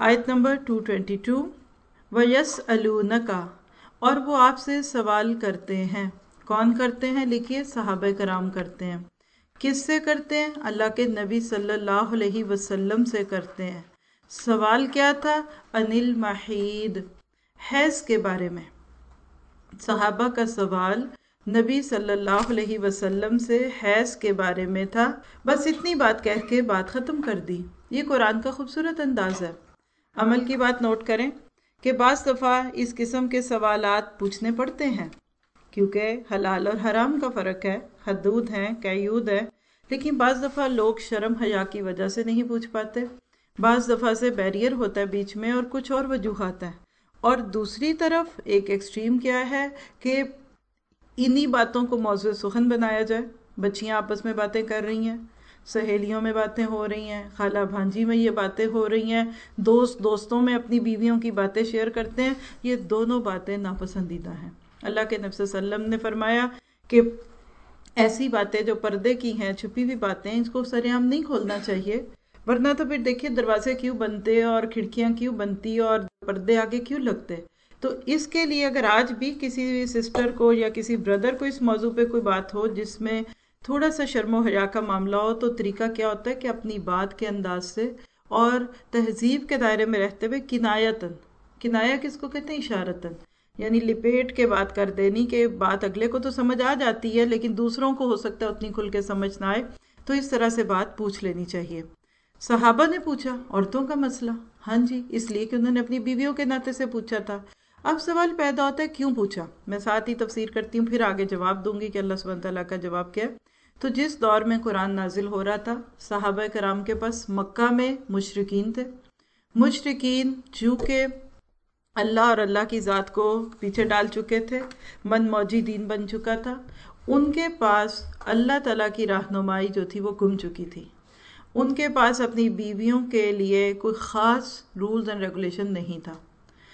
آیت نمبر 222، وَيَسْأَلُونَكَ، اور وہ آپ سے سوال کرتے ہیں۔ کون کرتے ہیں؟ لکھیے صحابہ کرام کرتے ہیں۔ کس سے کرتے ہیں؟ اللہ کے نبی صلی اللہ علیہ وسلم سے کرتے ہیں۔ سوال کیا تھا؟ انل محید، حیض کے بارے میں۔ صحابہ کا سوال نبی صلی اللہ علیہ وسلم سے حیض کے بارے میں تھا۔ بس اتنی بات کہہ کے بات ختم کر دی۔ یہ قرآن کا خوبصورت انداز ہے۔ عمل کی بات نوٹ کریں کہ بعض دفعہ اس قسم کے سوالات پوچھنے پڑتے ہیں، کیونکہ حلال اور حرام کا فرق ہے، حدود ہیں، قیود ہے، لیکن بعض دفعہ لوگ شرم حیا کی وجہ سے نہیں پوچھ پاتے، بعض دفعہ سے بیریئر ہوتا ہے بیچ میں اور کچھ اور وجوہات ہیں۔ اور دوسری طرف ایک ایکسٹریم کیا ہے کہ انہی باتوں کو موضوع سخن بنایا جائے۔ بچیاں آپس میں باتیں کر رہی ہیں، سہیلیوں میں باتیں ہو رہی ہیں، خالہ بھانجی میں یہ باتیں ہو رہی ہیں، دوستوں میں اپنی بیویوں کی باتیں شیئر کرتے ہیں، یہ دونوں باتیں ناپسندیدہ ہیں۔ اللہ کے نبی صلی اللہ علیہ وسلم نے فرمایا کہ ایسی باتیں جو پردے کی ہیں، چھپی ہوئی باتیں، اس کو سر عام نہیں کھولنا چاہیے، ورنہ تو پھر دیکھیے دروازے کیوں بنتے اور کھڑکیاں کیوں بنتی اور پردے آگے کیوں لگتے۔ تو اس کے لیے اگر آج بھی کسی سسٹر کو یا کسی بردر کو اس موضوع پہ کوئی بات ہو جس میں تھوڑا سا شرم و حیا کا معاملہ ہو، تو طریقہ کیا ہوتا ہے کہ اپنی بات کے انداز سے اور تہذیب کے دائرے میں رہتے ہوئے کنایتاً، کنایا کس کو کہتے ہیں؟ اشارتاً، یعنی لپیٹ کے بات کر دینی کہ بات اگلے کو تو سمجھ آ جاتی ہے لیکن دوسروں کو ہو سکتا ہے اتنی کھل کے سمجھ نہ آئے، تو اس طرح سے بات پوچھ لینی چاہیے۔ صحابہ نے پوچھا عورتوں کا مسئلہ، ہاں جی، اس لیے کہ انہوں نے اپنی بیویوں کے ناطے سے پوچھا تھا۔ اب سوال پیدا ہوتا ہے کیوں پوچھا؟ میں ساتھ ہی تفسیر کرتی ہوں، پھر آگے جواب دوں گی کہ اللہ سبحانہ تعالیٰ کا جواب کیا ہے۔ تو جس دور میں قرآن نازل ہو رہا تھا، صحابہ کرام کے پاس مکہ میں مشرکین تھے۔ مشرکین چونکہ اللہ اور اللہ کی ذات کو پیچھے ڈال چکے تھے، من موجی دین بن چکا تھا، ان کے پاس اللہ تعالیٰ کی رہنمائی جو تھی وہ گم چکی تھی۔ ان کے پاس اپنی بیویوں کے لیے کوئی خاص رولز اینڈ ریگولیشن نہیں تھا۔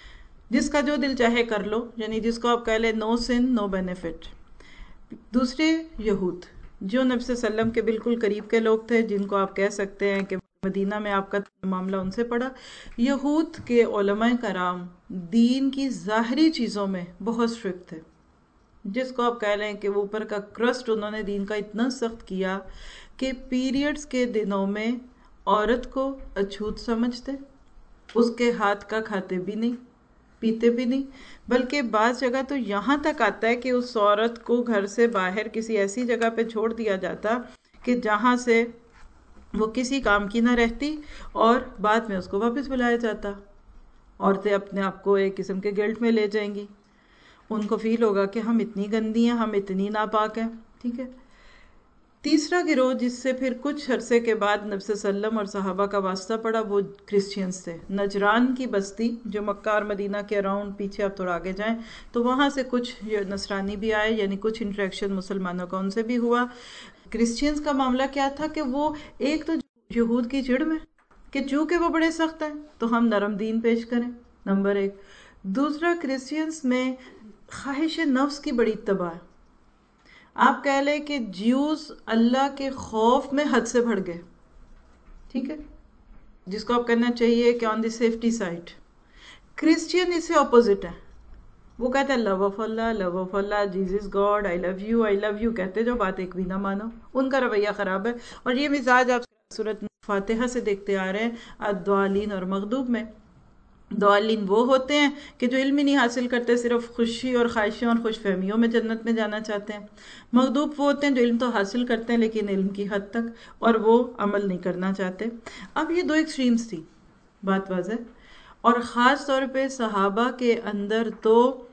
جس کا جو دل چاہے کر لو، یعنی جس کو آپ کہہ لیں نو سن نو بینیفٹ۔ دوسرے یہود جو نبی صلی اللہ علیہ وسلم کے بالکل قریب کے لوگ تھے، جن کو آپ کہہ سکتے ہیں کہ مدینہ میں آپ کا معاملہ ان سے پڑا۔ یہود کے علماء کرام دین کی ظاہری چیزوں میں بہت سٹرکٹ تھے، جس کو آپ کہہ لیں کہ وہ اوپر کا کرسٹ انہوں نے دین کا اتنا سخت کیا کہ پیریڈز کے دنوں میں عورت کو اچھوت سمجھتے، اس کے ہاتھ کا کھاتے بھی نہیں، پیتے بھی نہیں، بلکہ بعض جگہ تو یہاں تک آتا ہے کہ اس عورت کو گھر سے باہر کسی ایسی جگہ پہ چھوڑ دیا جاتا کہ جہاں سے وہ کسی کام کی نہ رہتی اور بعد میں اس کو واپس بلایا جاتا۔ عورتیں اپنے آپ کو ایک قسم کے گلٹ میں لے جائیں گی، ان کو فیل ہوگا کہ ہم اتنی گندی ہیں، ہم اتنی ناپاک ہیں، ٹھیک ہے۔ تیسرا گروہ جس سے پھر کچھ عرصے کے بعد نبی صلی اللہ علیہ وسلم اور صحابہ کا واسطہ پڑا، وہ کرسچینز تھے۔ نجران کی بستی جو مکہ اور مدینہ کے اراؤنڈ، پیچھے آپ تھوڑا آگے جائیں تو وہاں سے کچھ نصرانی بھی آئے، یعنی کچھ انٹریکشن مسلمانوں کا ان سے بھی ہوا۔ کرسچینز کا معاملہ کیا تھا کہ وہ ایک تو یہود کی چڑ میں کہ چونکہ وہ بڑے سخت ہیں تو ہم نرم دین پیش کریں، نمبر ایک۔ دوسرا، کرسچینز میں خواہش نفس کی بڑی اتباع ہے۔ آپ کہہ لیں کہ جیوز اللہ کے خوف میں حد سے بڑھ گئے، ٹھیک ہے، جس کو آپ کہنا چاہیے کہ on the safety side. Christian اس سے اپوزٹ ہے، وہ کہتے ہیں love of Allah, Jesus God, I love you کہتے جو بات ایک بھی نہ مانو۔ ان کا رویہ خراب ہے، اور یہ مزاج آپ سورۃ فاتحہ سے دیکھتے آ رہے ہیں، الضالین اور مغضوب میں۔ ضالین وہ ہوتے ہیں کہ جو علم ہی نہیں حاصل کرتے، صرف خوشی اور خواہشوں اور خوش فہمیوں میں جنت میں جانا چاہتے ہیں۔ مغضوب وہ ہوتے ہیں جو علم تو حاصل کرتے ہیں لیکن علم کی حد تک، اور وہ عمل نہیں کرنا چاہتے۔ اب یہ دو ایکسٹریمز تھی، بات واضح، اور خاص طور پہ صحابہ کے اندر تو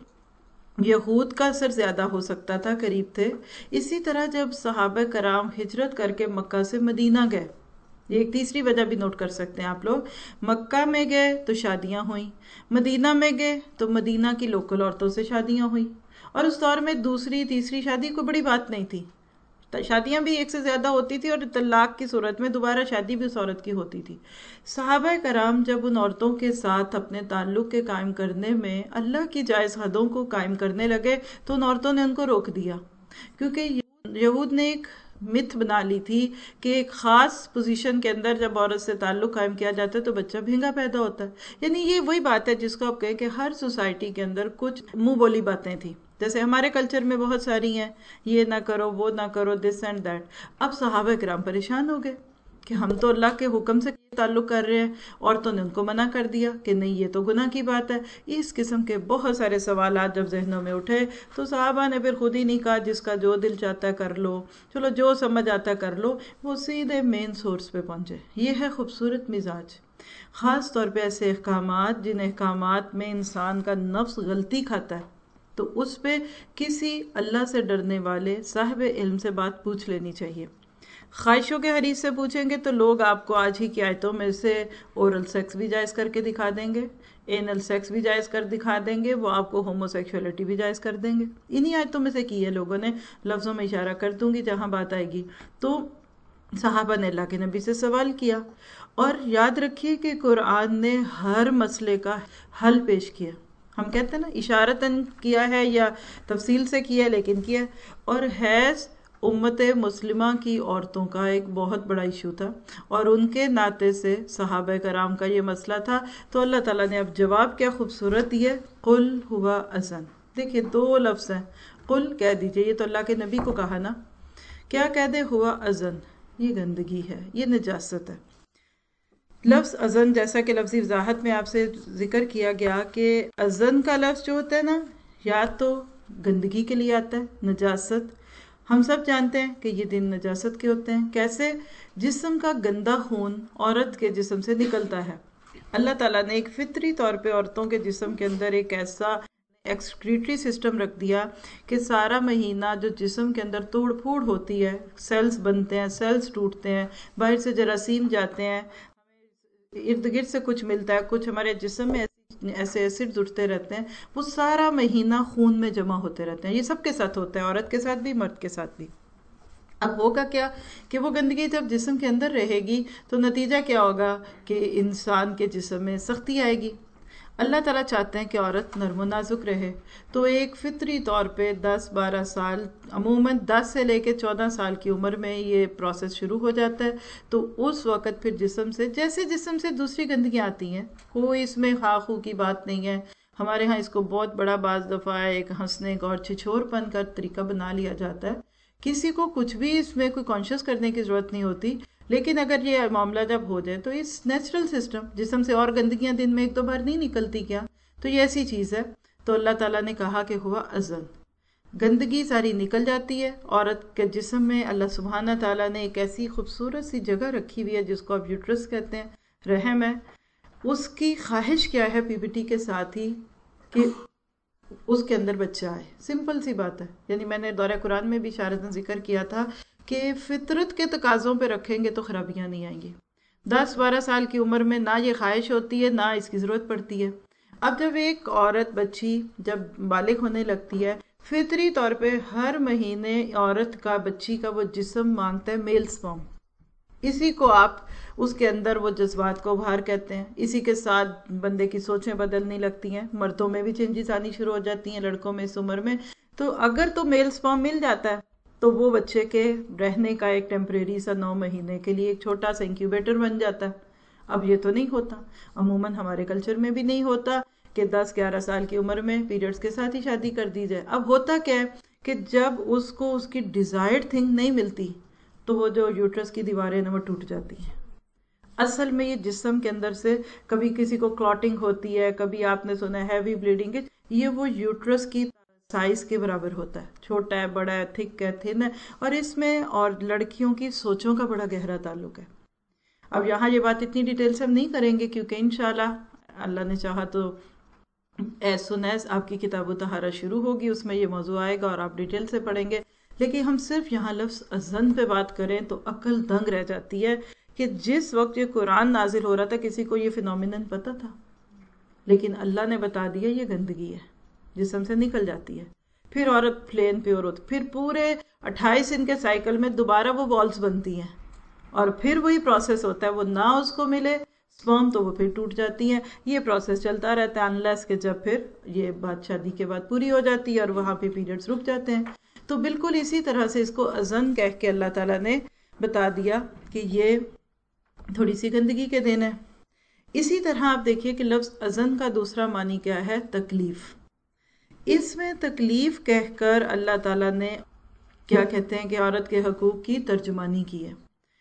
یہود کا اثر زیادہ ہو سکتا تھا، قریب تھے۔ اسی طرح جب صحابہ کرام ہجرت کر کے مکہ سے مدینہ گئے، یہ ایک تیسری وجہ بھی نوٹ کر سکتے ہیں آپ لوگ، مکہ میں گئے تو شادیاں ہوئیں، مدینہ میں گئے تو مدینہ کی لوکل عورتوں سے شادیاں ہوئیں، اور اس دور میں دوسری تیسری شادی کوئی بڑی بات نہیں تھی، شادیاں بھی ایک سے زیادہ ہوتی تھی، اور طلاق کی صورت میں دوبارہ شادی بھی اس عورت کی ہوتی تھی۔ صحابہ کرام جب ان عورتوں کے ساتھ اپنے تعلق کے قائم کرنے میں اللہ کی جائز حدوں کو قائم کرنے لگے تو ان عورتوں نے ان کو روک دیا، کیونکہ یہود نے ایک متھ بنا لی تھی کہ ایک خاص پوزیشن کے اندر جب عورت سے تعلق قائم کیا جاتا ہے تو بچہ بھینگا پیدا ہوتا ہے. یعنی یہ وہی بات ہے جس کو آپ کہیں کہ ہر سوسائٹی کے اندر کچھ منہ بولی باتیں تھیں. جیسے ہمارے کلچر میں بہت ساری ہیں، یہ نہ کرو، وہ نہ کرو، دس اینڈ دیٹ. اب صحابہ کرام پریشان ہو گئے کہ ہم تو اللہ کے حکم سے تعلق کر رہے ہیں، عورتوں نے ان کو منع کر دیا کہ نہیں یہ تو گناہ کی بات ہے. اس قسم کے بہت سارے سوالات جب ذہنوں میں اٹھے تو صحابہ نے پھر خود ہی نہیں کہا جس کا جو دل چاہتا ہے کر لو، چلو جو سمجھ آتا ہے کر لو. وہ سیدھے مین سورس پہ پہنچے. یہ ہے خوبصورت مزاج. خاص طور پہ ایسے احکامات جن احکامات میں انسان کا نفس غلطی کھاتا ہے تو اس پہ کسی اللہ سے ڈرنے والے صاحب علم سے بات پوچھ لینی چاہیے. خواہشوں کے حدیث سے پوچھیں گے تو لوگ آپ کو آج ہی کی آیتوں میں سے اورل سیکس بھی جائز کر کے دکھا دیں گے، اینل سیکس بھی جائز کر دکھا دیں گے، وہ آپ کو ہومو سیکشولیٹی بھی جائز کر دیں گے. انہی آیتوں میں سے کی ہے لوگوں نے، لفظوں میں اشارہ کر دوں گی جہاں بات آئے گی. تو صحابہ نے اللہ کے نبی سے سوال کیا، اور یاد رکھیے کہ قرآن نے ہر مسئلے کا حل پیش کیا. ہم کہتے ہیں نا اشارتاً کیا ہے یا تفصیل سے کیا ہے، لیکن کیا ہے. اور حیض امت مسلمہ کی عورتوں کا ایک بہت بڑا ایشو تھا، اور ان کے ناطے سے صحابہ کرام کا یہ مسئلہ تھا. تو اللہ تعالیٰ نے اب جواب کیا خوبصورت دیا، قل ہوا اذن. دیکھیے 2 لفظ ہیں، قل کہہ دیجئے، یہ تو اللہ کے نبی کو کہا نا، کیا کہہ دے، ہوا اذن. یہ گندگی ہے، یہ نجاست ہے. لفظ اذن جیسا کہ لفظی وضاحت میں آپ سے ذکر کیا گیا کہ اذن کا لفظ جو ہوتا ہے نا، یا تو گندگی کے لیے آتا ہے، نجاست. ہم سب جانتے ہیں کہ یہ دن نجاست کے ہوتے ہیں. کیسے؟ جسم کا گندا خون عورت کے جسم سے نکلتا ہے. اللہ تعالیٰ نے ایک فطری طور پہ عورتوں کے جسم کے اندر ایک ایسا ایکسکریٹری سسٹم رکھ دیا کہ سارا مہینہ جو جسم کے اندر توڑ پھوڑ ہوتی ہے، سیلز بنتے ہیں، سیلز ٹوٹتے ہیں، باہر سے جراثیم جاتے ہیں، ارد گرد سے کچھ ملتا ہے، کچھ ہمارے جسم میں ایسے ایسڈ اٹھتے رہتے ہیں، وہ سارا مہینہ خون میں جمع ہوتے رہتے ہیں. یہ سب کے ساتھ ہوتا ہے، عورت کے ساتھ بھی، مرد کے ساتھ بھی. اب ہوگا کیا کہ وہ گندگی جب جسم کے اندر رہے گی تو نتیجہ کیا ہوگا کہ انسان کے جسم میں سختی آئے گی. اللہ تعالیٰ چاہتے ہیں کہ عورت نرم و نازک رہے، تو ایک فطری طور پہ 10-12 سال، عموماً 10 سے لے کے 14 سال کی عمر میں یہ پروسیس شروع ہو جاتا ہے. تو اس وقت پھر جسم سے جیسے جسم سے دوسری گندگیاں آتی ہیں، کوئی اس میں خاخو کی بات نہیں ہے. ہمارے ہاں اس کو بہت بڑا بعض دفعہ ایک ہنسنے کا اور چھچھور پن کا طریقہ بنا لیا جاتا ہے. کسی کو کچھ بھی اس میں کوئی کانشیس کرنے کی ضرورت نہیں ہوتی، لیکن اگر یہ معاملہ جب ہو جائے تو اس نیچرل سسٹم جسم سے اور گندگیاں دن میں 1-2 بار نہیں نکلتی کیا، تو یہ ایسی چیز ہے. تو اللہ تعالیٰ نے کہا کہ ہوا اذن، گندگی ساری نکل جاتی ہے. عورت کے جسم میں اللہ سبحانہ تعالیٰ نے ایک ایسی خوبصورت سی جگہ رکھی ہوئی ہے جس کو آپ یوٹرس کہتے ہیں، رحم ہے. اس کی خواہش کیا ہے پیوبرٹی کے ساتھ ہی کہ اس کے اندر بچہ آئے. سمپل سی بات ہے. یعنی میں نے دورہ قرآن میں بھی اشارتاً ذکر کیا تھا کہ فطرت کے تقاضوں پہ رکھیں گے تو خرابیاں نہیں آئیں گی. 10-12 سال کی عمر میں نہ یہ خواہش ہوتی ہے، نہ اس کی ضرورت پڑتی ہے. اب جب ایک عورت بچی جب بالغ ہونے لگتی ہے، فطری طور پہ ہر مہینے عورت کا بچی کا وہ جسم مانگتا ہے میل سپرم. اسی کو آپ اس کے اندر وہ جذبات کو ابھار کہتے ہیں. اسی کے ساتھ بندے کی سوچیں بدلنے لگتی ہیں، مردوں میں بھی چینجز آنی شروع ہو جاتی ہیں، لڑکوں میں اس عمر میں. تو اگر تو میل سپرم مل جاتا ہے تو وہ بچے کے رہنے کا ایک ٹیمپریری سا 9 مہینے کے لیے ایک چھوٹا سا انکیوبیٹر بن جاتا ہے. اب یہ تو نہیں ہوتا، عموماً ہمارے کلچر میں بھی نہیں ہوتا کہ 10-11 سال کی عمر میں پیریڈز کے ساتھ ہی شادی کر دی جائے. اب ہوتا کیا ہے کہ جب اس کو اس کی ڈیزائرڈ تھنگ نہیں ملتی تو وہ جو یوٹرس کی دیواریں نا وہ ٹوٹ جاتی ہیں. اصل میں یہ جسم کے اندر سے کبھی کسی کو کلاٹنگ ہوتی ہے، کبھی آپ نے سنا ہے ہیوی بلیڈنگ، یہ وہ یوٹرس کی سائز کے برابر ہوتا ہے. چھوٹا ہے، بڑا ہے، تھک ہے، تھن ہے. اور اس میں اور لڑکیوں کی سوچوں کا بڑا گہرا تعلق ہے. اب یہاں یہ بات اتنی ڈیٹیل سے ہم نہیں کریں گے کیونکہ انشاءاللہ اللہ نے چاہا تو ایز سون ایز آپ کی کتاب طہارت شروع ہوگی اس میں یہ موضوع آئے گا اور آپ ڈیٹیل سے پڑھیں گے. لیکن ہم صرف یہاں لفظ اذن پہ بات کریں تو عقل دنگ رہ جاتی ہے کہ جس وقت یہ قرآن نازل ہو رہا تھا کسی کو یہ فینومینن پتہ تھا، لیکن اللہ نے بتا دیا یہ گندگی ہے، جسم سے نکل جاتی ہے. پھر عورت پلین پیور ہوتی، پھر پورے 28 دن کے سائیکل میں دوبارہ وہ والز بنتی ہیں اور پھر وہی پروسیس ہوتا ہے. وہ نہ اس کو ملے سپرم تو وہ پھر ٹوٹ جاتی ہیں. یہ پروسیس چلتا رہتا ہے انلیس کہ جب پھر یہ بات شادی کے بعد پوری ہو جاتی ہے اور وہاں پہ پیریڈز رک جاتے ہیں. تو بالکل اسی طرح سے اس کو اذن کہہ کے اللہ تعالیٰ نے بتا دیا کہ یہ تھوڑی سی گندگی کے دن ہے۔ اسی طرح آپ دیکھیے کہ لفظ اذن کا دوسرا معنی کیا ہے؟ تکلیف۔ اس میں تکلیف کہہ کر اللہ تعالیٰ نے کیا کہتے ہیں کہ عورت کے حقوق کی ترجمانی کی ہے۔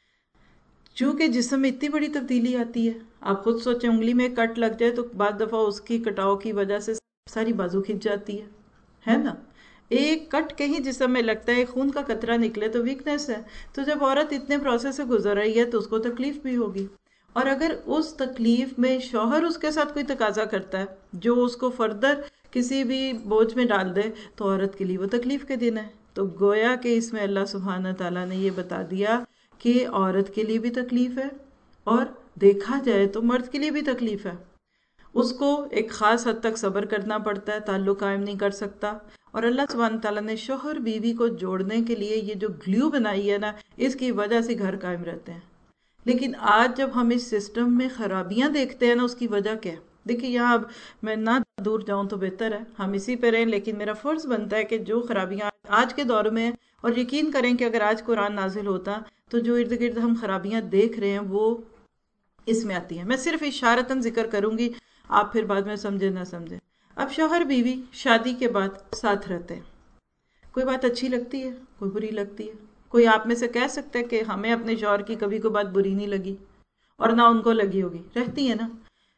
چونکہ جسم میں اتنی بڑی تبدیلی آتی ہے، آپ خود سوچیں انگلی میں کٹ لگ جائے تو بعض دفعہ اس کی کٹاؤ کی وجہ سے ساری بازو کھنچ جاتی ہے نا؟ ایک کٹ کہیں جسم میں لگتا ہے، خون کا قطرہ نکلے تو ویکنس ہے۔ تو جب عورت اتنے پروسیس سے گزر رہی ہے تو اس کو تکلیف بھی ہوگی، اور اگر اس تکلیف میں شوہر اس کے ساتھ کوئی تقاضا کرتا ہے جو اس کو فردر کسی بھی بوجھ میں ڈال دے تو عورت کے لیے وہ تکلیف کے دن ہے۔ تو گویا کہ اس میں اللہ سبحانہ تعالیٰ نے یہ بتا دیا کہ عورت کے لیے بھی تکلیف ہے، اور دیکھا جائے تو مرد کے لیے بھی تکلیف ہے۔ اس کو ایک خاص حد تک صبر کرنا پڑتا ہے، تعلق قائم نہیں کر سکتا، اور اللہ سبحانہ تعالیٰ نے شوہر بیوی کو جوڑنے کے لیے یہ جو گلیو بنائی ہے نا، اس کی وجہ سے گھر قائم رہتے ہیں۔ لیکن آج جب ہم اس سسٹم میں خرابیاں دیکھتے ہیں نا، اس کی وجہ کیا ہے؟ دیکھیے یہاں اب میں نہ دور جاؤں تو بہتر ہے، ہم اسی پہ رہیں، لیکن میرا فرض بنتا ہے کہ جو خرابیاں آج کے دور میں ہیں، اور یقین کریں کہ اگر آج قرآن نازل ہوتا تو جو ارد گرد ہم خرابیاں دیکھ رہے ہیں وہ اس میں آتی ہیں۔ میں صرف اشارتاً ذکر کروں گی، آپ پھر بعد میں سمجھے نہ سمجھے۔ اب شوہر بیوی شادی کے بعد ساتھ رہتے ہیں، کوئی بات اچھی لگتی ہے، کوئی بری لگتی ہے۔ کوئی آپ میں سے کہہ سکتا ہے کہ ہمیں اپنے شوہر کی کبھی کوئی بات بری نہیں لگی، اور نہ ان کو لگی ہوگی؟ رہتی ہے نا،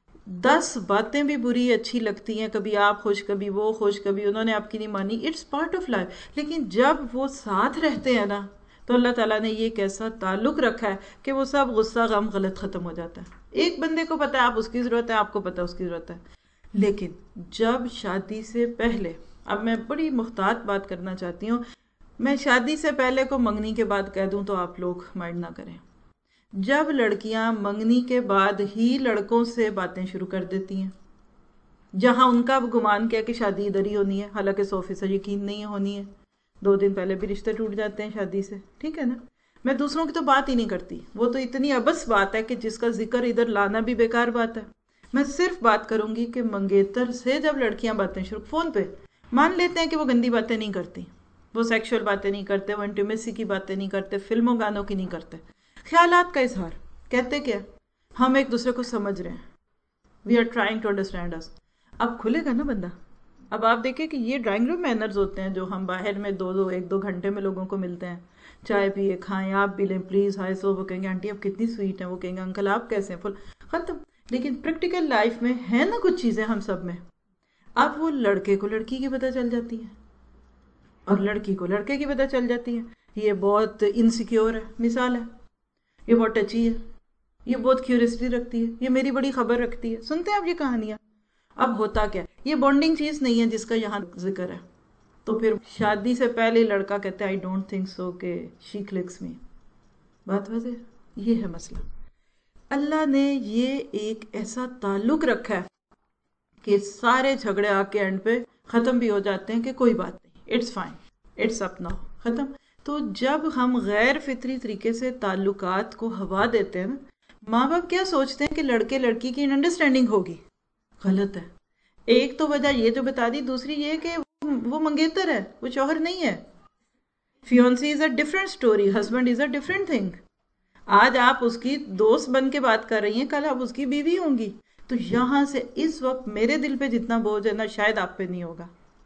10 باتیں بھی بری اچھی لگتی ہیں، کبھی آپ خوش، کبھی وہ خوش، کبھی انہوں نے آپ کی نہیں مانی، اٹس پارٹ آف لائف۔ لیکن جب وہ ساتھ رہتے ہیں نا، تو اللہ تعالیٰ نے یہ ایک ایسا تعلق رکھا ہے کہ وہ سب غصہ غم غلط ختم ہو جاتا ہے۔ ایک بندے کو پتا ہے آپ اس کی ضرورت ہے، آپ کو پتا ہے اس کی ضرورت ہے۔ لیکن جب شادی سے پہلے، اب میں بڑی محتاط بات کرنا چاہتی ہوں، میں شادی سے پہلے کو منگنی کے بعد کہہ دوں تو آپ لوگ مائنڈ نہ کریں۔ جب لڑکیاں منگنی کے بعد ہی لڑکوں سے باتیں شروع کر دیتی ہیں، جہاں ان کا گمان کیا کہ شادی ادھر ہی ہونی ہے، حالانکہ 100% یقین نہیں ہونی ہے، 2 دن پہلے بھی رشتے ٹوٹ جاتے ہیں شادی سے، ٹھیک ہے نا؟ میں دوسروں کی تو بات ہی نہیں کرتی، وہ تو اتنی ابس بات ہے کہ جس کا ذکر ادھر لانا بھی بیکار بات ہے۔ میں صرف بات کروں گی کہ منگیتر سے جب لڑکیاں باتیں شروع، فون پہ مان لیتے ہیں کہ وہ گندی باتیں نہیں کرتی، وہ سیکشول باتیں نہیں کرتے، وہ انٹیمیسی کی باتیں نہیں کرتے، فلموں گانوں کی نہیں کرتے، خیالات کا اظہار کہتے کیا؟ ہم ایک دوسرے کو سمجھ رہے ہیں، we are trying to understand اس۔ اب کھلے گا نا بندہ۔ اب آپ دیکھیں کہ یہ ڈرائنگ روم مینرز ہوتے ہیں جو ہم باہر میں 1-2 گھنٹے میں لوگوں کو ملتے ہیں، چائے پیے، کھائیں، آپ بھی لیں پلیز، ہائے سو، وہ کہیں گے آنٹی آپ کتنی سویٹ ہیں، وہ کہیں گے انکل آپ کیسے ہیں، فل ختم۔ لیکن پریکٹیکل لائف میں ہے نا کچھ چیزیں ہم سب میں، اب وہ لڑکے کو لڑکی کی پتہ چل جاتی ہے، اور لڑکی کو لڑکے کی پتہ چل جاتی ہے۔ یہ بہت انسیکیور ہے، مثال ہے، یہ بہت ٹچی ہے، یہ بہت کیوریسٹی رکھتی ہے، یہ میری بڑی خبر رکھتی ہے۔ سنتے ہیں آپ یہ کہانیاں؟ اب ہوتا کیا، یہ بانڈنگ چیز نہیں ہے جس کا یہاں ذکر ہے۔ تو پھر شادی سے پہلے لڑکا کہتا ہے آئی ڈونٹ تھنک سو کہ شی کلکس می، بات واضح، یہ ہے مسئلہ۔ اللہ نے یہ ایک ایسا تعلق رکھا ہے کہ سارے جھگڑے آ کے اینڈ پہ ختم بھی ہو جاتے ہیں کہ کوئی بات نہیں، it's fine, it's up now, ختم۔ تو جب ہم غیر فطری طریقے سے تعلقات کو ہوا دیتے ہیں نا، ماں باپ کیا سوچتے ہیں کہ لڑکے لڑکی کی انڈرسٹینڈنگ ہوگی، غلط ہے۔ ایک تو وجہ یہ جو بتا دی، دوسری یہ کہ وہ منگیتر ہے، وہ شوہر نہیں ہے۔ Fiancee is a different story, husband is a different thing. آج آپ اس کی دوست بن کے بات کر رہی ہیں، کل آپ اس کی بیوی ہوں گی۔ تو یہاں سے اس وقت میرے دل پہ جتنا بوجھ ہے نا، شاید آپ پہ نہیں ہوگا۔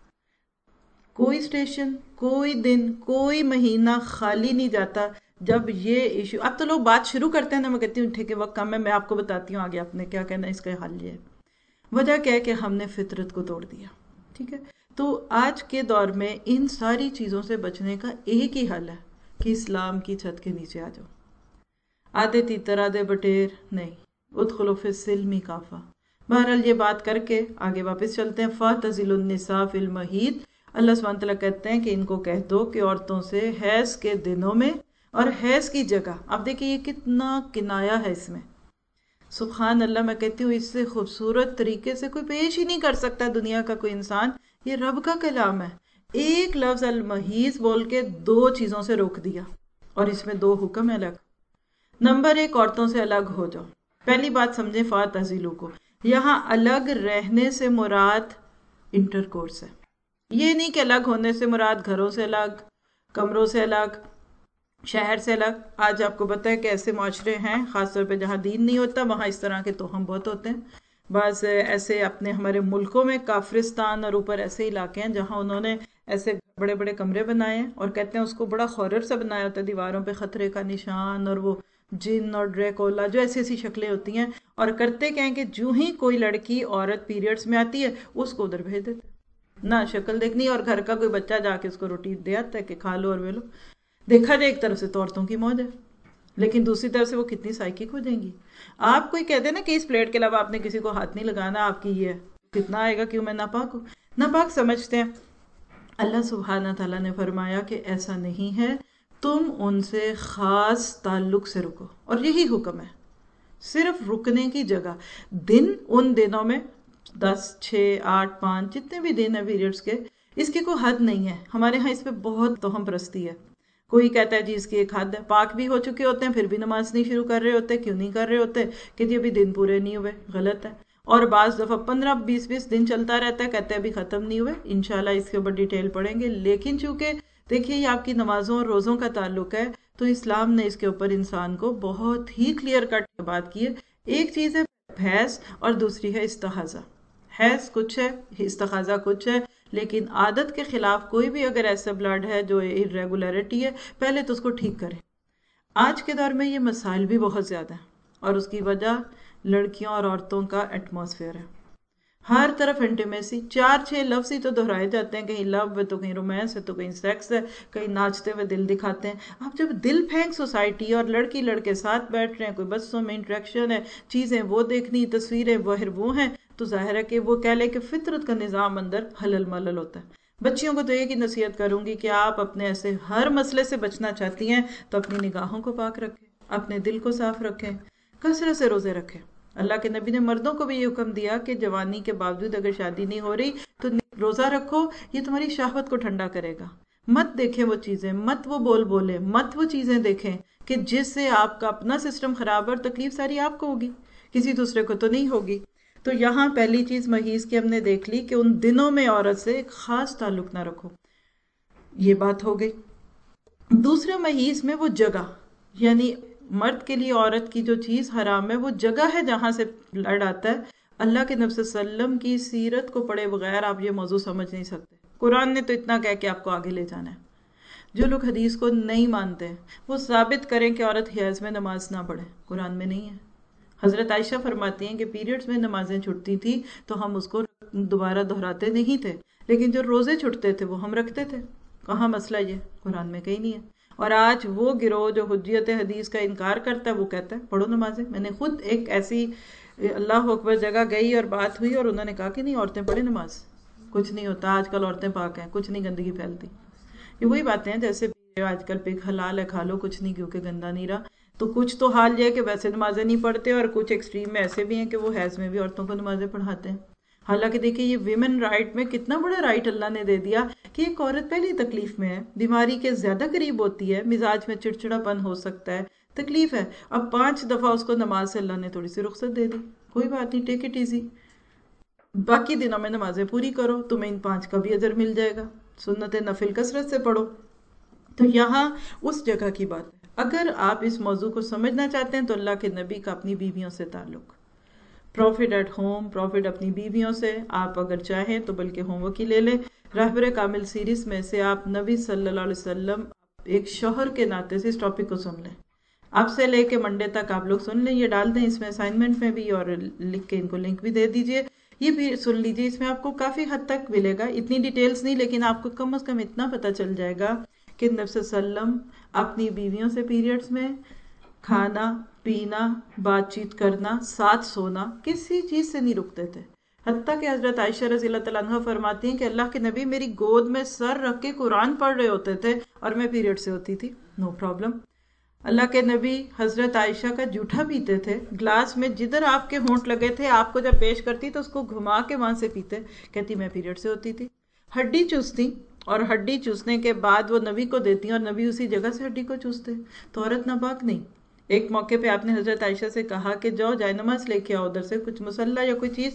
کوئی اسٹیشن، کوئی دن، کوئی مہینہ خالی نہیں جاتا جب یہ ایشو، اب تو لوگ بات شروع کرتے ہیں نا، میں کہتی ہوں ٹھیک ہے وقت کم ہے، میں آپ کو بتاتی ہوں آگے آپ نے کیا کہنا ہے، اس کا حل یہ ہے۔ وجہ کیا ہے کہ ہم نے فطرت کو توڑ دیا، ٹھیک ہے؟ تو آج کے دور میں ان ساری چیزوں سے بچنے کا ایک ہی حل ہے کہ اسلام کی چھت کے نیچے آ جاؤ۔ آدھے تیتر آدھے بٹیر نہیں، ادخلوا فی السلم کافہ۔ بہرحال یہ بات کر کے آگے واپس چلتے ہیں۔ فاعتزلوا النساء فی المحیض، اللہ سبحانہ تعالیٰ کہتے ہیں کہ ان کو کہہ دو کہ عورتوں سے حیض کے دنوں میں اور حیض کی جگہ، اب دیکھیں یہ کتنا کنایا ہے اس میں، سبحان اللہ، میں کہتی ہوں اس سے خوبصورت طریقے سے کوئی پیش ہی نہیں کر سکتا دنیا کا کوئی انسان، یہ رب کا کلام ہے۔ ایک لفظ المحیض بول کے 2 چیزوں سے روک دیا، اور اس میں 2 حکم ہے الگ۔ نمبر 1، عورتوں سے الگ ہو جاؤ۔ پہلی بات سمجھیں فاعتزلوا کو، یہاں الگ رہنے سے مراد انٹر کورس ہے، یہ نہیں کہ الگ ہونے سے مراد گھروں سے الگ، کمروں سے الگ، شہر سے الگ. آج آپ کو پتہ ہے کہ ایسے معاشرے ہیں خاص طور پہ جہاں دین نہیں ہوتا، وہاں اس طرح کے توہم بہت ہوتے ہیں. بعض ایسے اپنے ہمارے ملکوں میں کافرستان اور اوپر ایسے علاقے ہیں جہاں انہوں نے ایسے بڑے بڑے کمرے بنائے ہیں اور کہتے ہیں اس کو بڑا ہارر سا بنایا ہوتا ہے، دیواروں پہ خطرے کا نشان اور وہ جن اور ڈریکولا جو ایسی ایسی شکلیں ہوتی ہیں. اور کرتے کیا ہیں کہ جو ہی کوئی لڑکی عورت پیریڈز میں آتی ہے اس کو ادھر بھیج دیتے، نہ شکل دیکھنی، اور گھر کا کوئی بچہ جا کے اس کو روٹی دے آتا ہے کہ کھا لو اور وہ لو. دیکھا جائے ایک طرف سے تو عورتوں کی موج ہے، لیکن دوسری طرف سے وہ کتنی سائیکک ہو جائیں گی. آپ کوئی کہہ دے نا کہ اس پلیٹ کے علاوہ آپ نے کسی کو ہاتھ نہیں لگانا، آپ کی یہ ہے، کتنا آئے گا کیوں میں ناپاک ہوں. ناپاک سمجھتے ہیں. اللہ سبحانہ تعالیٰ نے فرمایا کہ ایسا نہیں ہے، تم ان سے خاص تعلق سے رکو، اور یہی حکم ہے، صرف رکنے کی جگہ. دن ان دنوں میں 10، 6، 8، 5 جتنے بھی دن ہیں پیریڈز کے، اس کی کوئی حد نہیں ہے. ہمارے ہاں اس پہ بہت توہم پرستی ہے. کوئی کہتا ہے جی اس کی ایک حد ہے، پاک بھی ہو چکے ہوتے ہیں پھر بھی نماز نہیں شروع کر رہے ہوتے. کیوں نہیں کر رہے ہوتے؟ کہ جی ابھی دن پورے نہیں ہوئے. غلط ہے. اور بعض دفعہ 15، 20 دن چلتا رہتا ہے، کہتے ہیں ابھی ختم نہیں ہوئے. انشاءاللہ اس کے اوپر ڈیٹیل پڑھیں گے. لیکن چونکہ دیکھیے یہ آپ کی نمازوں اور روزوں کا تعلق ہے، تو اسلام نے اس کے اوپر انسان کو بہت ہی کلیئر کٹ بات کی ہے. ایک چیز ہے حیض اور دوسری ہے استحاضہ. حیض کچھ ہے، استحاضہ کچھ ہے، لیکن عادت کے خلاف کوئی بھی اگر ایسا بلڈ ہے جو irregularity ہے، پہلے تو اس کو ٹھیک کریں. آج کے دور میں یہ مسائل بھی بہت زیادہ ہیں، اور اس کی وجہ لڑکیوں اور عورتوں کا ایٹماسفیئر ہے. ہر طرف انٹیمیسی، 4، 6 لفظ ہی تو دہرائے جاتے ہیں، کہیں لو ہے تو کہیں رومانس ہے تو کہیں سیکس ہے، کہیں ناچتے ہوئے دل دکھاتے ہیں. اب جب دل پھینک سوسائٹی اور لڑکی لڑکے ساتھ بیٹھ رہے ہیں، کوئی بسوں میں انٹریکشن ہے، چیزیں وہ دیکھنی، تصویریں وہ ہیں، تو ظاہر ہے کہ وہ کہہ لے کہ فطرت کا نظام اندر حلل ملل ہوتا ہے. بچیوں کو تو ایک ہی نصیحت کروں گی کہ آپ اپنے ایسے ہر مسئلے سے بچنا چاہتی ہیں تو اپنی نگاہوں کو پاک رکھیں، اپنے دل کو صاف رکھیں، کثرت سے روزے رکھیں. اللہ کے نبی نے مردوں کو بھی یہ حکم دیا کہ جوانی کے باوجود اگر شادی نہیں ہو رہی تو روزہ رکھو، یہ تمہاری شہوت کو ٹھنڈا کرے گا. مت دیکھیں وہ چیزیں، مت وہ بولے، مت وہ چیزیں دیکھیں کہ جس سے آپ کا اپنا سسٹم خراب اور تکلیف ساری آپ کو ہوگی، کسی دوسرے کو تو نہیں ہوگی. تو یہاں پہلی چیز محیض کی ہم نے دیکھ لی کہ ان دنوں میں عورت سے ایک خاص تعلق نہ رکھو، یہ بات ہو گئی. دوسرے محیض میں وہ جگہ، یعنی مرد کے لیے عورت کی جو چیز حرام ہے وہ جگہ ہے جہاں سے بلڈ آتا ہے. اللہ کے نبی صلی اللہ علیہ وسلم کی سیرت کو پڑھے بغیر آپ یہ موضوع سمجھ نہیں سکتے. قرآن نے تو اتنا کہہ کے آپ کو آگے لے جانا ہے. جو لوگ حدیث کو نہیں مانتے وہ ثابت کریں کہ عورت حیض میں نماز نہ پڑھے، قرآن میں نہیں ہے. حضرت عائشہ فرماتی ہیں کہ پیریڈز میں نمازیں چھٹتی تھی تو ہم اس کو دوبارہ دہراتے نہیں تھے، لیکن جو روزے چھٹتے تھے وہ ہم رکھتے تھے. کہاں مسئلہ یہ؟ قرآن میں کہیں نہیں ہے. اور آج وہ گروہ جو حجیت حدیث کا انکار کرتا ہے وہ کہتا ہے پڑھو نمازیں. میں نے خود ایک ایسی اللہ اکبر جگہ گئی اور بات ہوئی اور انہوں نے کہا کہ نہیں عورتیں پڑھیں نماز، کچھ نہیں ہوتا، آج کل عورتیں پاک ہیں، کچھ نہیں گندگی پھیلتی. یہ وہی باتیں ہیں جیسے آج کل پگ حلال ہے کھا لو، کچھ نہیں کیونکہ گندا نہیں رہا. تو کچھ تو حال یہ ہے کہ ویسے نمازیں نہیں پڑھتے، اور کچھ ایکسٹریم میں ایسے بھی ہیں کہ وہ حیض میں بھی عورتوں کو نمازیں پڑھاتے ہیں. حالانکہ دیکھیں یہ ویمن رائٹ میں کتنا بڑا رائٹ اللہ نے دے دیا کہ ایک عورت پہلی تکلیف میں ہے، بیماری کے زیادہ قریب ہوتی ہے، مزاج میں چڑچڑا پن ہو سکتا ہے، تکلیف ہے. اب 5 دفعہ اس کو نماز سے اللہ نے تھوڑی سی رخصت دے دی. کوئی بات نہیں، ٹیک اٹ ایزی، باقی دنوں میں نمازیں پوری کرو، تمہیں ان 5 کا بھی اجر مل جائے گا. سنت نفل کثرت سے پڑھو. تو یہاں اس جگہ کی بات ہے. اگر آپ اس موضوع کو سمجھنا چاہتے ہیں تو اللہ کے نبی کا اپنی بیویوں سے تعلق، پروفٹ ایٹ ہوم، پروفٹ اپنی بیویوں سے. آپ اگر چاہیں تو بلکہ ہوم ورک ہی لے لیں، رہبر کامل سیریز میں سے آپ نبی صلی اللہ علیہ وسلم ایک شوہر کے ناطے سے اس ٹاپک کو سن لیں. آپ سے لے کے منڈے تک آپ لوگ سن لیں، یہ ڈال دیں اس میں اسائنمنٹ میں بھی، اور لکھ کے ان کو لنک بھی دے دیجئے. یہ بھی سن لیجئے، اس میں آپ کو کافی حد تک ملے گا، اتنی ڈیٹیلز نہیں لیکن آپ کو کم از کم اتنا پتہ چل جائے گا کہ نبی صلی اللہ علیہ وسلم اپنی بیویوں سے پیریڈز میں کھانا پینا، بات چیت کرنا، ساتھ سونا، کسی چیز سے نہیں رکتے تھے. حتیٰ کہ حضرت عائشہ رضی اللہ تعالیٰ عنہ فرماتی ہیں کہ اللہ کے نبی میری گود میں سر رکھ کے قرآن پڑھ رہے ہوتے تھے اور میں پیریڈ سے ہوتی تھی، نو پرابلم. اللہ کے نبی حضرت عائشہ کا جوٹھا پیتے تھے، گلاس میں جدھر آپ کے ہونٹ لگے تھے آپ کو جب پیش کرتی تو اس کو گھما کے وہاں سے پیتے، کہتی میں پیریڈ سے ہوتی تھی. ہڈی چوستی، اور ہڈی چوسنے کے بعد وہ نبی کو دیتی اور نبی اسی جگہ سے ہڈی کو چوستے. تو عورت ناپاک نہیں. ایک موقع پہ آپ نے حضرت عائشہ سے کہا کہ جاؤ جائے نماز لے کے آؤ ادھر سے، کچھ مصلی یا کوئی چیز.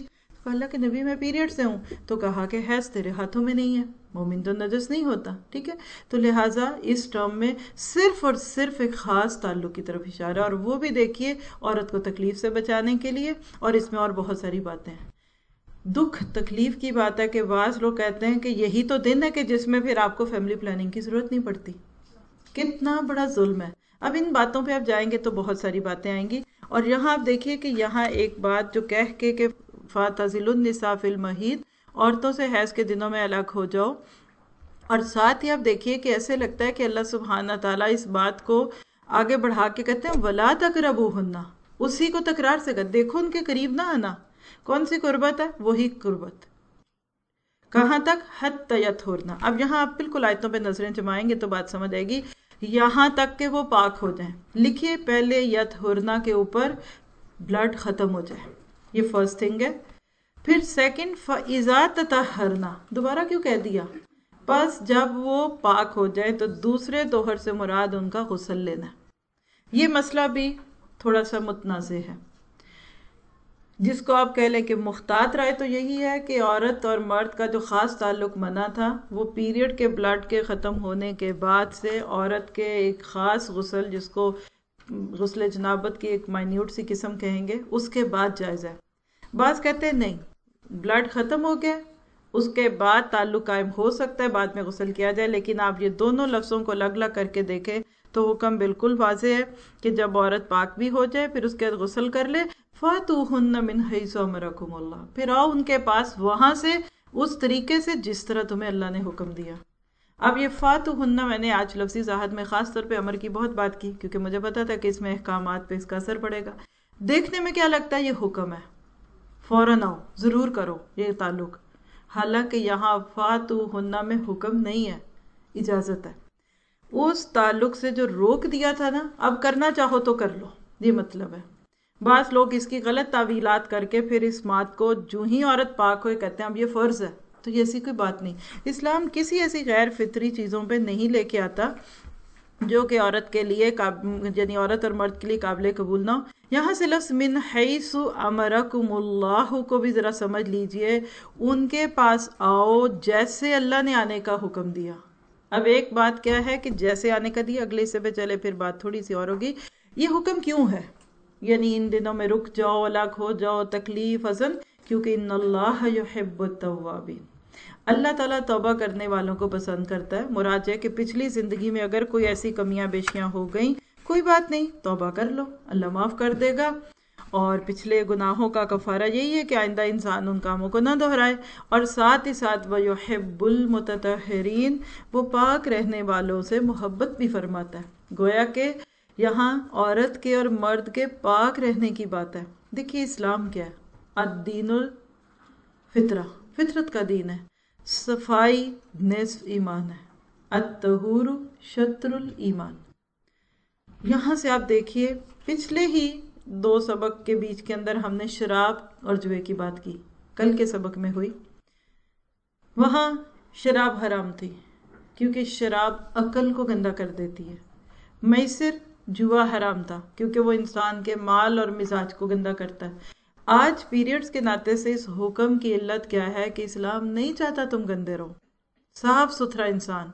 کہا اللہ کے نبی میں پیریڈ سے ہوں، تو کہا کہ حیض تیرے ہاتھوں میں نہیں ہے، مومن تو نجس نہیں ہوتا، ٹھیک ہے. تو لہٰذا اس ٹرم میں صرف اور صرف ایک خاص تعلق کی طرف اشارہ، اور وہ بھی دیکھیے عورت کو تکلیف سے بچانے کے لیے. اور اس میں اور بہت ساری باتیں ہیں. دکھ تکلیف کی بات ہے کہ بعض لوگ کہتے ہیں کہ یہی تو دن ہے کہ جس میں پھر آپ کو فیملی پلاننگ کی ضرورت نہیں پڑتی. کتنا بڑا ظلم ہے. اب ان باتوں پہ آپ جائیں گے تو بہت ساری باتیں آئیں گی. اور یہاں آپ دیکھیے کہ یہاں ایک بات جو کہہ کے کہ فَاعْتَزِلُوا النِّسَاءَ فِي الْمَحِيضِ، عورتوں سے حیض کے دنوں میں الگ ہو جاؤ. اور ساتھ ہی آپ دیکھیے کہ ایسے لگتا ہے کہ اللہ سبحانہ تعالیٰ اس بات کو آگے بڑھا کے کہتے ہیں وَلَا تَقْرَبُوهُنَّ، اسی کو تکرار سے کہتے دیکھو ان کے قریب نہ آنا. کون سی قربت ہے؟ وہی قربت. کہاں تک؟ حتی یطہرن. اب یہاں آپ بالکل آیتوں پہ نظریں جمائیں گے تو بات سمجھ آئے گی. یہاں تک کہ وہ پاک ہو جائیں. لکھیے پہلے یطہرن کے اوپر بلڈ ختم ہو جائے، یہ فرسٹ تھنگ ہے. پھر سیکنڈ فَإِذَا تَطَہَّرْنَ، دوبارہ کیوں کہہ دیا؟ بس جب وہ پاک ہو جائے تو دوسرے طہر سے مراد ان کا غسل لینا ہے. یہ مسئلہ بھی تھوڑا سا متنازع ہے. جس کو آپ کہہ لیں کہ مختات رائے تو یہی ہے کہ عورت اور مرد کا جو خاص تعلق منع تھا وہ پیریڈ کے بلڈ کے ختم ہونے کے بعد سے عورت کے ایک خاص غسل، جس کو غسل جنابت کی ایک مائنیوٹ سی قسم کہیں گے، اس کے بعد جائز ہے. بعض کہتے ہیں نہیں، بلڈ ختم ہو گیا اس کے بعد تعلق قائم ہو سکتا ہے، بعد میں غسل کیا جائے. لیکن آپ یہ دونوں لفظوں کو الگ الگ کر کے دیکھیں تو حکم بالکل واضح ہے کہ جب عورت پاک بھی ہو جائے پھر اس کے بعد غسل کر لے. فَاتُوهُنَّ مِنْ حَيْثُ أَمَرَكُمُ اللَّهُ، پھر آؤ ان کے پاس وہاں سے اس طریقے سے جس طرح تمہیں اللہ نے حکم دیا. اب یہ فَاتُوهُنَّ میں نے آج لفظی وضاحت میں خاص طور پہ امر کی بہت بات کی، کیونکہ مجھے پتا تھا کہ اس میں احکامات پہ اس کا اثر پڑے گا. دیکھنے میں کیا لگتا ہے یہ حکم ہے، فوراً آؤ ضرور کرو یہ تعلق. حالانکہ یہاں فَاتُوهُنَّ میں حکم نہیں ہے، اجازت ہے. اس تعلق سے جو روک دیا تھا نا، اب کرنا چاہو تو کر لو، یہ مطلب ہے. بعض لوگ اس کی غلط تعویلات کر کے پھر اس بات کو جو ہی عورت پاک ہوئے کہتے ہیں اب یہ فرض ہے. تو یہ ایسی کوئی بات نہیں. اسلام کسی ایسی غیر فطری چیزوں پہ نہیں لے کے آتا جو کہ عورت کے لیے یعنی عورت اور مرد کے لیے قابل قبول نہ ہو. یہاں سے لفظ من حیث امرکم اللہ کو بھی ذرا سمجھ لیجئے. ان کے پاس آؤ جیسے اللہ نے آنے کا حکم دیا. اب ایک بات کیا ہے کہ جیسے آنے کا دیا، اگلے حصے پہ چلے پھر بات تھوڑی سی اور ہوگی. یہ حکم کیوں ہے؟ یعنی ان دنوں میں رک جاؤ، الگ ہو جاؤ، تکلیف حزن، کیونکہ ان اللہ یحب التوابین، اللہ تعالیٰ توبہ کرنے والوں کو پسند کرتا ہے. مراد ہے کہ پچھلی زندگی میں اگر کوئی ایسی کمیاں بیشیاں ہو گئیں، کوئی بات نہیں، توبہ کر لو، اللہ معاف کر دے گا. اور پچھلے گناہوں کا کفارہ یہی ہے کہ آئندہ انسان ان کاموں کو نہ دہرائے. اور ساتھ ہی ساتھ وَيُحِبُّ الْمُتَطَہِّرِينَ، وہ پاک رہنے والوں سے محبت بھی فرماتا ہے. گویا کہ یہاں عورت کے اور مرد کے پاک رہنے کی بات ہے. دیکھیے اسلام کیا ہے؟ الدین الفطرہ، فطرت کا دین ہے. صفائی نصف ایمان ہے، الطہور شطر الایمان. یہاں سے آپ دیکھیے پچھلے ہی 2 سبق کے بیچ کے اندر ہم نے شراب اور جوئے کی بات کی، کل کے سبق میں ہوئی. وہاں شراب حرام تھی کیونکہ شراب عقل کو گندا کر دیتی ہے. میسر جوا حرام تھا کیونکہ وہ انسان کے مال اور مزاج کو گندا کرتا ہے. آج پیریڈز کے ناطے سے اس حکم کی علت کیا ہے کہ اسلام نہیں چاہتا تم گندے رہو. صاف ستھرا انسان.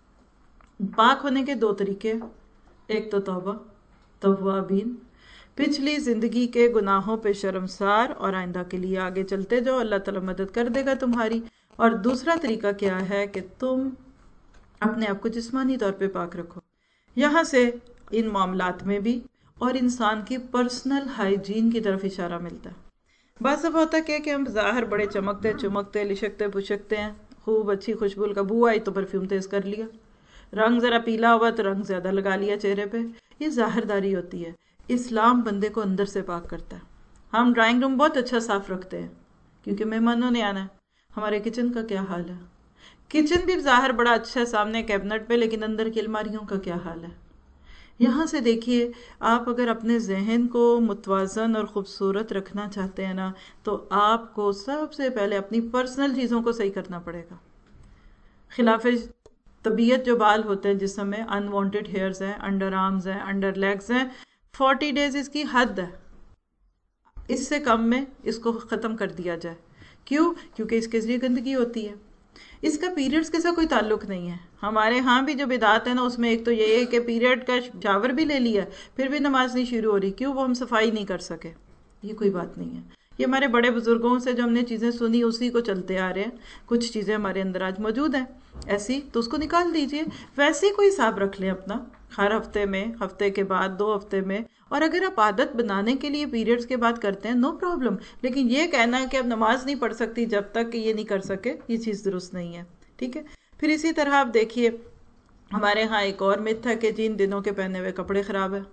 پاک ہونے کے 2 طریقے، ایک تو توبہ، توابین، پچھلی زندگی کے گناہوں پہ شرمسار اور آئندہ کے لیے آگے چلتے جاؤ، اللہ تعالیٰ مدد کر دے گا تمہاری. اور دوسرا طریقہ کیا ہے کہ تم اپنے آپ کو جسمانی طور پہ پاک رکھو. یہاں سے ان معاملات میں بھی اور انسان کی پرسنل ہائیجین کی طرف اشارہ ملتا ہے. بعض دفعہ ہوتا ہے کہ ہم ظاہر بڑے چمکتے چمکتے لشکتے پشکتے ہیں، خوب اچھی خوشبو کا بو آئی تو پرفیوم تیز کر لیا، رنگ ذرا پیلا ہوا تو رنگ زیادہ لگا لیا چہرے پہ. یہ ظاہر داری ہوتی ہے. اسلام بندے کو اندر سے پاک کرتا ہے. ہم ڈرائنگ روم بہت اچھا صاف رکھتے ہیں کیونکہ مہمانوں نے آنا ہے. ہمارے کچن کا کیا حال ہے؟ کچن بھی ظاہر بڑا اچھا ہے سامنے کیبنٹ پہ، لیکن اندر کی الماریوں کا کیا حال ہے؟ یہاں سے دیکھیے آپ اگر اپنے ذہن کو متوازن اور خوبصورت رکھنا چاہتے ہیں نا تو آپ کو سب سے پہلے اپنی پرسنل چیزوں کو صحیح کرنا پڑے گا. خلاف طبیعت جو بال ہوتے ہیں جسم میں، انوانٹڈ ہیئرز ہیں، انڈر آرمز ہیں، انڈر لیگز ہیں، 40 days اس کی حد ہے. اس سے کم میں اس کو ختم کر دیا جائے. کیوں؟ کیونکہ اس کے ذریعے گندگی ہوتی ہے. اس کا پیریڈز کے ساتھ کوئی تعلق نہیں ہے. ہمارے ہاں بھی جو بدعت ہے نا اس میں ایک تو یہ ہے کہ پیریڈ کا شاور بھی لے لیا پھر بھی نماز نہیں شروع ہو رہی. کیوں؟ وہ ہم صفائی نہیں کر سکے. یہ کوئی بات نہیں ہے. یہ ہمارے بڑے بزرگوں سے جو ہم نے چیزیں سنی اسی کو چلتے آ رہے ہیں. کچھ چیزیں ہمارے اندر آج موجود ہیں ایسی تو اس کو نکال دیجئے. ویسے ہی کوئی حساب رکھ لیں اپنا ہر ہفتے میں، ہفتے کے بعد، 2 ہفتے میں. اور اگر آپ عادت بنانے کے لیے پیریڈز کے بعد کرتے ہیں نو پرابلم. لیکن یہ کہنا کہ اب نماز نہیں پڑھ سکتی جب تک کہ یہ نہیں کر سکے، یہ چیز درست نہیں ہے. ٹھیک ہے. پھر اسی طرح آپ دیکھیے ہمارے ہاں ایک اور مت ہے کہ جن دنوں کے پہنے ہوئے کپڑے خراب ہیں.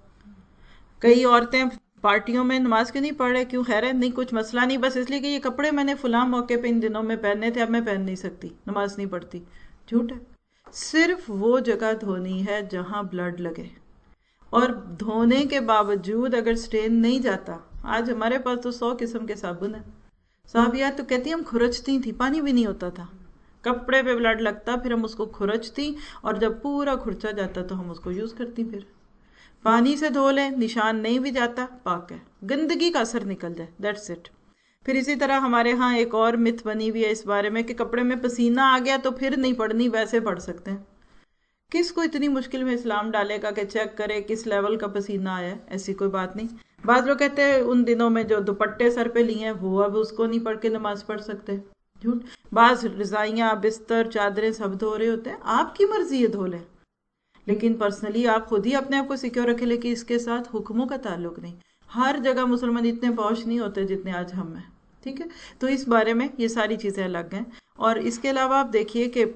کئی عورتیں پارٹیوں میں نماز کیوں نہیں پڑھ رہے؟ کیوں؟ خیر ہے نہیں، کچھ مسئلہ نہیں، بس اس لیے کہ یہ کپڑے میں نے فلاں موقع پہ ان دنوں میں پہننے تھے، اب میں پہن نہیں سکتی، نماز نہیں پڑھتی. جھوٹ ہے. صرف وہ جگہ دھونی ہے جہاں بلڈ لگے، اور دھونے کے باوجود اگر سٹین نہیں جاتا. آج ہمارے پاس تو 100 قسم کے صابن ہیں. صحابیات تو کہتی ہم کھرچتی تھی، پانی بھی نہیں ہوتا تھا، کپڑے پہ بلڈ لگتا پھر ہم اس کو کھرچتی، اور جب پورا کھرچا جاتا تو ہم اس کو یوز کرتی. پھر پانی سے دھو لیں، نشان نہیں بھی جاتا، پاک ہے، گندگی کا اثر نکل جائے، دیٹس اٹ. پھر اسی طرح ہمارے ہاں ایک اور مت بنی ہوئی ہے اس بارے میں کہ کپڑے میں پسینہ آ گیا تو پھر نہیں پڑھنی، ویسے پڑھ سکتے ہیں. کس کو اتنی مشکل میں اسلام ڈالے گا کہ چیک کرے کس لیول کا پسینہ آیا ہے؟ ایسی کوئی بات نہیں. بعض لوگ کہتے ہیں ان دنوں میں جو دوپٹے سر پہ لیے ہیں وہ اب اس کو نہیں پڑھ کے نماز پڑھ سکتے. جھوٹ. بعض رضائیاں، بستر، چادریں سب دھو رہے ہوتے ہیں، آپ کی مرضی ہے دھو لیں، لیکن پرسنلی آپ خود ہی اپنے آپ کو سیکیور رکھے، لیکن اس کے ساتھ حکموں کا تعلق نہیں. ہر جگہ مسلمان اتنے پوش نہیں ہوتے جتنے آج ہم ہیں. ٹھیک ہے. تو اس بارے میں یہ ساری چیزیں الگ ہیں. اور اس کے علاوہ آپ دیکھیے کہ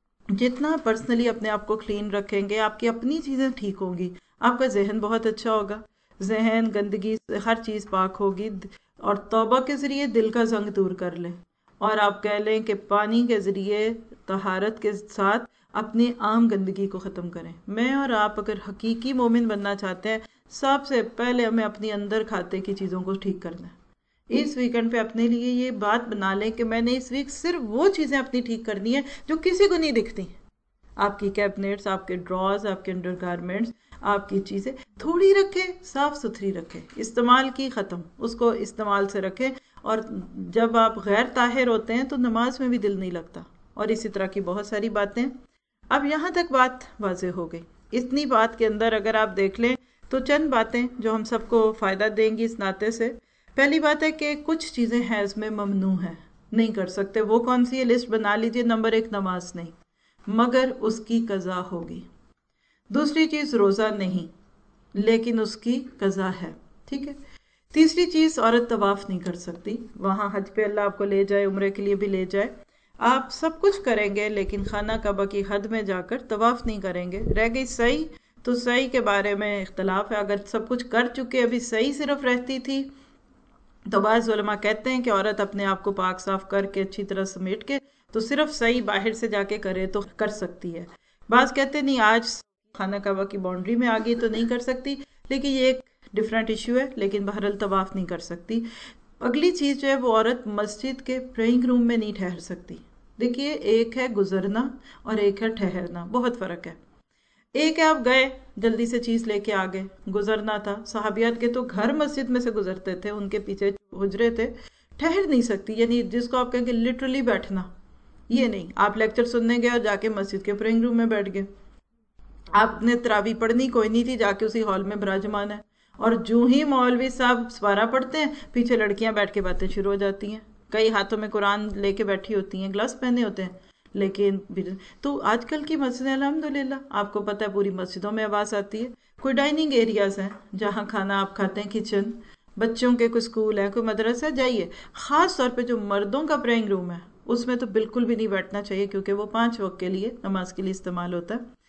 جتنا پرسنلی اپنے آپ کو کلین رکھیں گے آپ کی اپنی چیزیں ٹھیک ہوں گی. آپ کا ذہن بہت اچھا ہوگا، ذہن گندگی سے ہر چیز پاک ہوگی. اور توبہ کے ذریعے دل کا زنگ دور کر لیں، اور آپ کہہ لیں کہ پانی کے ذریعے طہارت کے ساتھ اپنی عام گندگی کو ختم کریں. میں اور آپ اگر حقیقی مومن بننا چاہتے ہیں سب سے پہلے ہمیں اپنی اندر کھاتے کی چیزوں کو ٹھیک کرنا ہے. اس ویکنڈ پہ اپنے لیے یہ بات بنا لیں کہ میں نے اس ویک صرف وہ چیزیں اپنی ٹھیک کرنی ہیں جو کسی کو نہیں دکھتی. آپ کی کیبنٹس، آپ کے ڈراز، آپ کے انڈر گارمنٹس، آپ کی چیزیں تھوڑی رکھیں، صاف ستھری رکھیں، استعمال کی ختم، اس کو استعمال سے رکھیں. اور جب آپ غیر طاہر ہوتے ہیں تو نماز میں بھی دل نہیں لگتا. اور اسی طرح کی بہت ساری باتیں. اب یہاں تک بات واضح ہو گئی. اتنی بات کے اندر اگر آپ دیکھ لیں تو چند باتیں جو ہم سب کو فائدہ دیں گی اس ناطے سے. پہلی بات ہے کہ کچھ چیزیں حیض میں ممنوع ہیں، نہیں کر سکتے. وہ کون سی ہے؟ لسٹ بنا لیجئے. نمبر 1 نماز نہیں، مگر اس کی قضا ہوگی. دوسری چیز روزہ نہیں، لیکن اس کی قضا ہے. ٹھیک ہے. تیسری چیز عورت طواف نہیں کر سکتی. وہاں حج پہ اللہ آپ کو لے جائے، عمرے کے لیے بھی لے جائے، آپ سب کچھ کریں گے لیکن خانہ کعبہ کی حد میں جا کر طواف نہیں کریں گے. رہ گئی سعی، تو سعی کے بارے میں اختلاف ہے. اگر سب کچھ کر چکے ابھی سعی صرف رہتی تھی تو بعض علماء کہتے ہیں کہ عورت اپنے آپ کو پاک صاف کر کے اچھی طرح سمیٹ کے تو صرف سعی باہر سے جا کے کرے تو کر سکتی ہے. بعض کہتے ہیں نہیں، آج خانہ کعبہ کی باؤنڈری میں آ گئی تو نہیں کر سکتی، لیکن یہ ایک ڈیفرنٹ ایشو ہے. لیکن بہرحال طواف نہیں کر سکتی. اگلی چیز جو ہے وہ عورت مسجد کے پریئنگ روم میں نہیں ٹھہر سکتی. دیکھیے ایک ہے گزرنا اور ایک ہے ٹھہرنا، بہت فرق ہے. ایک ہے آپ گئے جلدی سے چیز لے کے آگے، گزرنا تھا. صحابیات کے تو گھر مسجد میں سے گزرتے تھے، ان کے پیچھے حجرے تھے. ٹھہر نہیں سکتی، یعنی جس کو آپ کہیں گے لٹرلی بیٹھنا، یہ نہیں. آپ لیکچر سننے گئے اور جا کے مسجد کے پریئنگ روم میں بیٹھ گئے. آپ نے تراویح پڑھنی کوئی نہیں تھی، جا کے اسی ہال میں براجمان ہے. اور جو ہی مولوی صاحب سپارہ پڑھتے ہیں پیچھے لڑکیاں بیٹھ کے باتیں شروع ہو جاتی ہیں. کئی ہاتھوں میں قرآن لے کے بیٹھی ہوتی ہیں، گلوز پہنے ہوتے ہیں. لیکن تو آج کل کی مسجدیں الحمدللہ آپ کو پتہ ہے پوری مسجدوں میں آواز آتی ہے. کوئی ڈائننگ ایریاز ہیں جہاں کھانا آپ کھاتے ہیں، کچن، بچوں کے کوئی اسکول ہے، کوئی مدرسہ، جائیے. خاص طور پہ جو مردوں کا پریئنگ روم ہے اس میں تو بالکل بھی نہیں بیٹھنا چاہیے، کیونکہ وہ 5 وقت کے لیے نماز کے لیے استعمال ہوتا ہے.